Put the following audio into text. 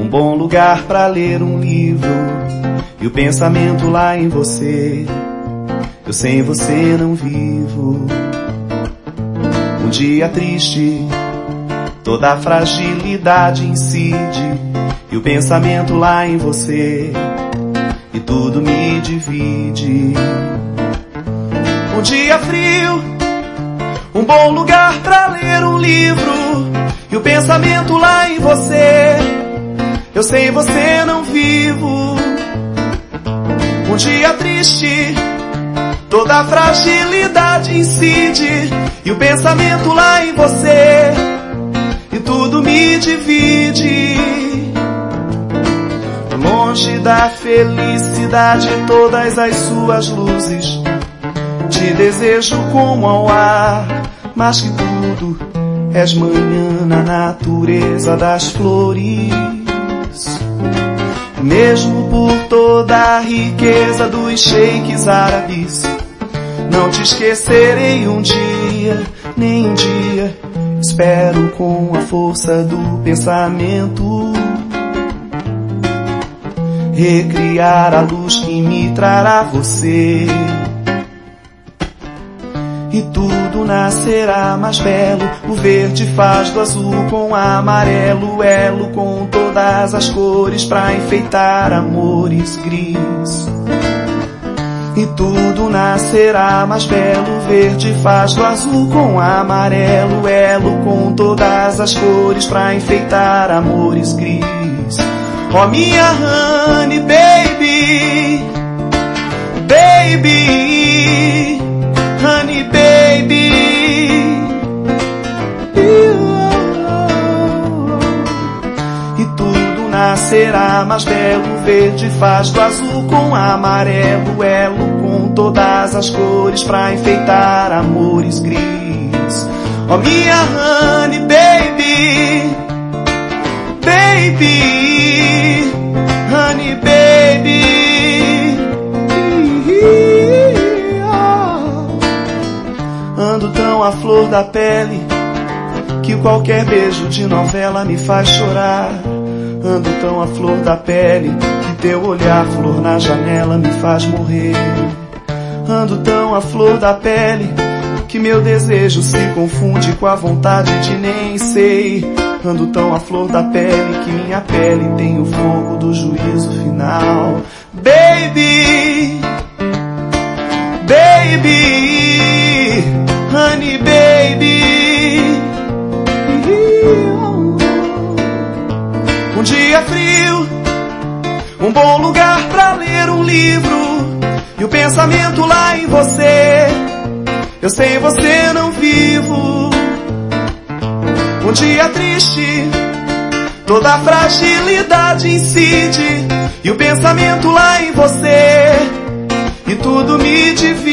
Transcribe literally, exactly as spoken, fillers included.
um bom lugar pra ler um livro e o pensamento lá em você. Eu sem você não vivo. Um dia triste, toda a fragilidade incide e o pensamento lá em você e tudo me divide. Um dia frio, um bom lugar pra ler um livro e o pensamento lá em você. Eu sem você não vivo. Um dia triste, toda a fragilidade incide e o pensamento lá em você e tudo me divide. Longe da felicidade, todas as suas luzes, te desejo como ao ar, mas que tudo és manhã na natureza das flores. Mesmo por toda a riqueza dos sheiks árabes, não te esquecerei um dia, nem um dia. Espero com a força do pensamento recriar a luz que me trará você. E tudo nascerá mais belo. O verde faz do azul com amarelo, elo com todas as cores pra enfeitar amores gris. E tudo nascerá mais belo. O verde faz do azul com amarelo, elo com todas as cores pra enfeitar amores gris. Oh, minha honey baby, baby, honey baby. E tudo nascerá mais belo. O verde faz do azul com amarelo, elo com todas as cores pra enfeitar amores gris. Oh, minha honey baby, baby, honey baby. Ando tão à flor da pele que qualquer beijo de novela me faz chorar. Ando tão à flor da pele que teu olhar, flor na janela, me faz morrer. Ando tão à flor da pele que meu desejo se confunde com a vontade de nem sei. Ando tão à flor da pele que minha pele tem o fogo do juízo final. Baby, baby, honey baby. Um dia frio, um bom lugar pra ler um livro e o pensamento lá em você. Eu sem você não vivo. Um dia triste, toda a fragilidade incide e o pensamento lá em você e tudo me divide.